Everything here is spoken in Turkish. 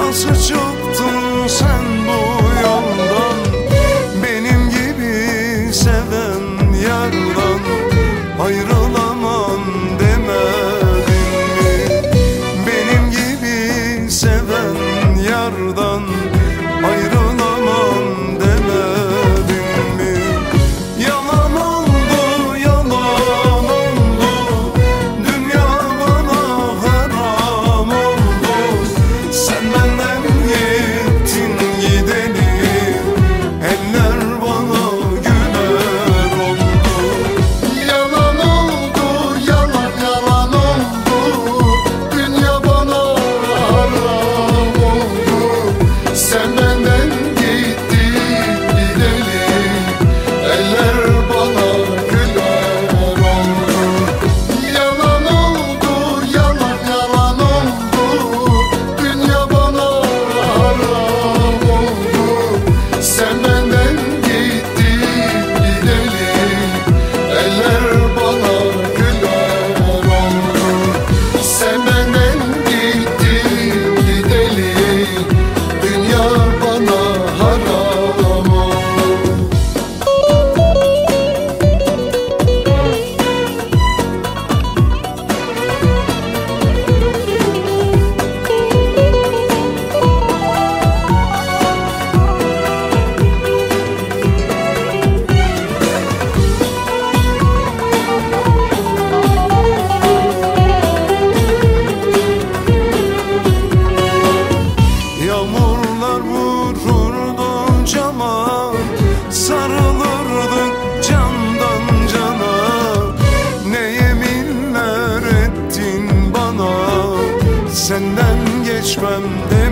Nasıl çıktın sen bu yoldan, benim gibi seven yardan ayrılamam demedin mi? Benim gibi seven yardan ayrılamam demedin mi? Yalan oldu, yalan oldu, dünya bana haram oldu. Sen benden gittin gideli, eller bana güler oldu. Yalan oldu, yalan yalan oldu, dünya bana haram oldu. Sen benden gittin gideli, eller bana güler oldu. Yalan oldu, yalan yalan oldu, dünya bana haram oldu. Sen benden gittin gideli, eller bana güler oldu. Sen benden gittin gideli, dünya bana haram oldu. Yağmurlar vururdu cama, sarılırdık candan cana. Ne yeminler ettin bana, senden geçmem de